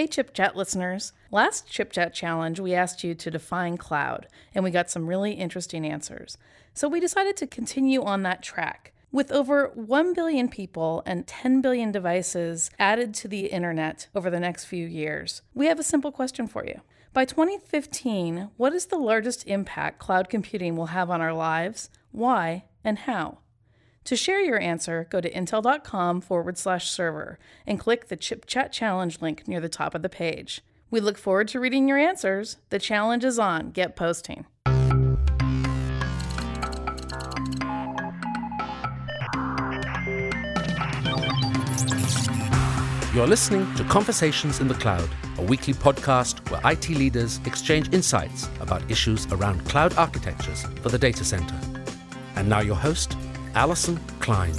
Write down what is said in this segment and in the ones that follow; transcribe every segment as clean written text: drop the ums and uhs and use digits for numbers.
Hey Chip Chat listeners. Last Chip Chat challenge, we asked you to define cloud, and we got some really interesting answers. So we decided to continue on that track. With over 1 billion people and 10 billion devices added to the internet over the next few years, we have a simple question for you. By 2015, what is the largest impact cloud computing will have on our lives? Why and how? To share your answer, go to intel.com/server and click the Chip Chat Challenge link near the top of the page. We look forward to reading your answers. The challenge is on. Get posting. You're listening to Conversations in the Cloud, a weekly podcast where IT leaders exchange insights about issues around cloud architectures for the data center. And now your host, Alison Klein.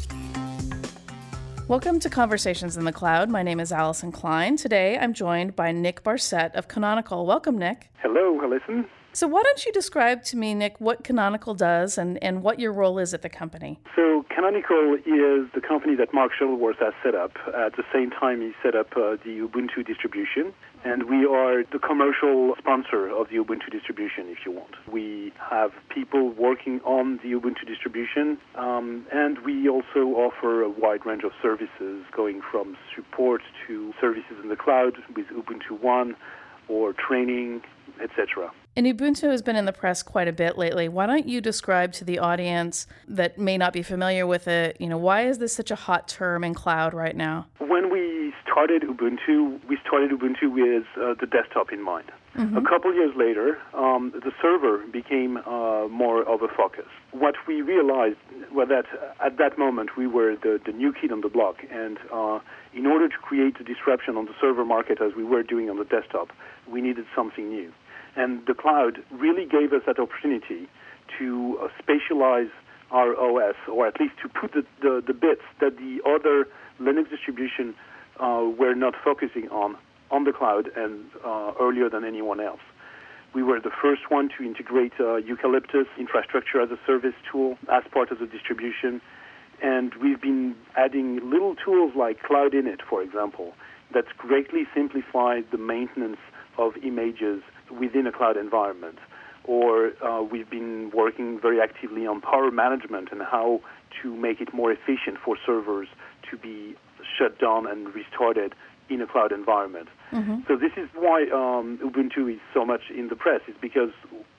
Welcome to Conversations in the Cloud. My name is Alison Klein. Today I'm joined by Nick Barcet of Canonical. Welcome, Nick. Hello, Alison. So why don't you describe to me, Nick, what Canonical does and what your role is at the company? So Canonical is the company that Mark Shuttleworth has set up. At the same time, he set up the Ubuntu distribution, and we are the commercial sponsor of the Ubuntu distribution, if you want. We have people working on the Ubuntu distribution, and we also offer a wide range of services, going from support to services in the cloud with Ubuntu One, or training, etc. And Ubuntu has been in the press quite a bit lately. Why don't you describe to the audience that may not be familiar with it, why is this such a hot term in cloud right now? When we started Ubuntu with the desktop in mind. Mm-hmm. A couple years later, the server became more of a focus. What we realized was that at that moment we were the new kid on the block, and in order to create a disruption on the server market as we were doing on the desktop, we needed something new. And the cloud really gave us that opportunity to spatialize our OS, or at least to put the bits that the other Linux distribution were not focusing on the cloud, and earlier than anyone else. We were the first one to integrate Eucalyptus infrastructure as a service tool as part of the distribution, and we've been adding little tools like Cloud Init, for example, that's greatly simplified the maintenance of images within a cloud environment. Or we've been working very actively on power management and how to make it more efficient for servers to be shut down and restarted in a cloud environment. Mm-hmm. So this is why Ubuntu is so much in the press, is because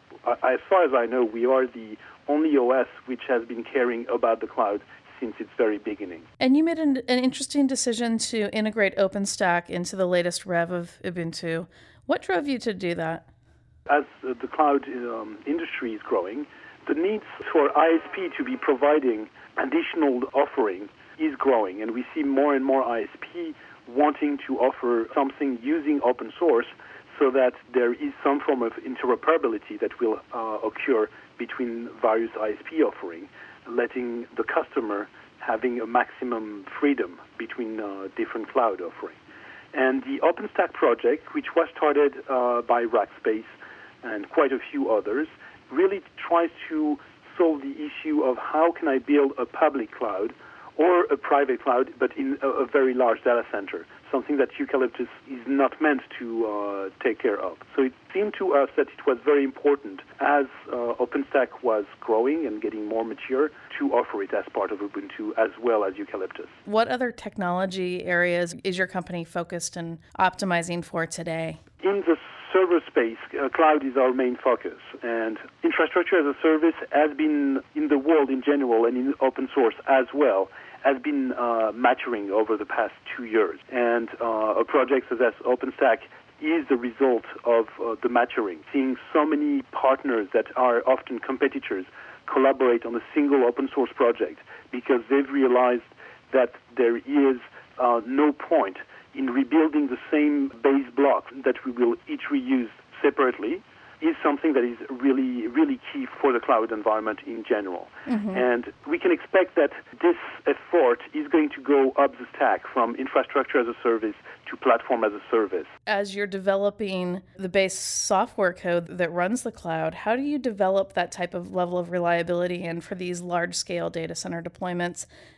as far as I know, we are the only OS which has been caring about the cloud since its very beginning. And you made an interesting decision to integrate OpenStack into the latest rev of Ubuntu. What drove you to do that? As the cloud industry is growing, the needs for ISP to be providing additional offering is growing, and we see more and more ISP wanting to offer something using open source so that there is some form of interoperability that will occur between various ISP offering, letting the customer having a maximum freedom between different cloud offering. And the OpenStack project, which was started by Rackspace and quite a few others, really tries to solve the issue of how can I build a public cloud or a private cloud, but in a very large data center, something that Eucalyptus is not meant to take care of. So it seemed to us that it was very important, as OpenStack was growing and getting more mature, to offer it as part of Ubuntu as well as Eucalyptus. What other technology areas is your company focused and optimizing for today? In the server space, cloud is our main focus, and infrastructure as a service has been, in the world in general and in open source as well, has been maturing over the past 2 years. And a project such as OpenStack is the result of the maturing, seeing so many partners that are often competitors collaborate on a single open source project, because they've realized that there is no point in rebuilding the same base block that we will each reuse separately, is something that is really, really key for the cloud environment in general. Mm-hmm. And we can expect that this effort is going to go up the stack from infrastructure as a service to platform as a service. As you're developing the base software code that runs the cloud, how do you develop that type of level of reliability and for these large-scale data center deployments?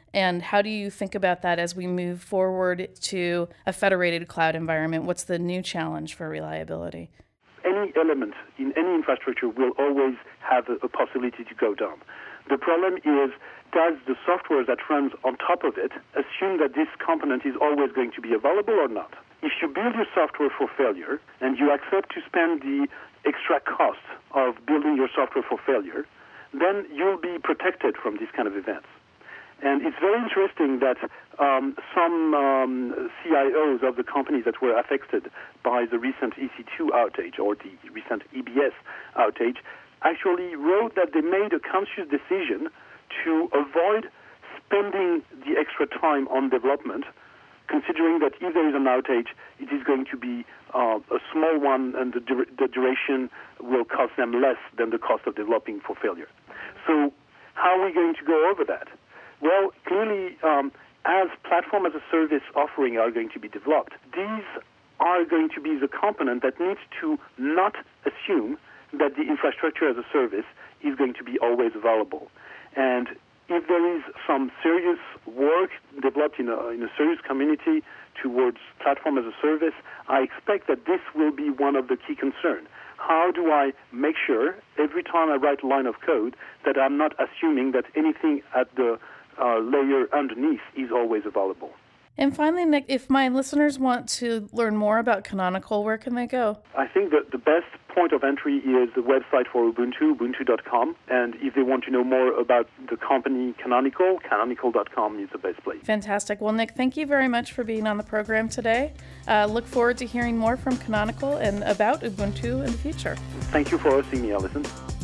And how do you think about that as we move forward to a federated cloud environment? What's the new challenge for reliability? Any element in any infrastructure will always have a possibility to go down. The problem is, does the software that runs on top of it assume that this component is always going to be available or not? If you build your software for failure and you accept to spend the extra cost of building your software for failure, then you'll be protected from these kind of events. And it's very interesting that some CIOs of the companies that were affected by the recent EC2 outage or the recent EBS outage actually wrote that they made a conscious decision to avoid spending the extra time on development, considering that if there is an outage, it is going to be a small one and the duration will cost them less than the cost of developing for failure. So how are we going to go over that? Well, clearly, as platform as a service offering are going to be developed, these are going to be the component that needs to not assume that the infrastructure as a service is going to be always available. And if there is some serious work developed in a serious community towards platform as a service, I expect that this will be one of the key concerns. How do I make sure every time I write a line of code that I'm not assuming that anything at the layer underneath is always available? And finally, Nick, if my listeners want to learn more about Canonical, where can they go? I think that the best point of entry is the website for Ubuntu, ubuntu.com. And if they want to know more about the company Canonical, canonical.com is the best place. Fantastic. Well, Nick, thank you very much for being on the program today. Look forward to hearing more from Canonical and about Ubuntu in the future. Thank you for hosting me, Alison.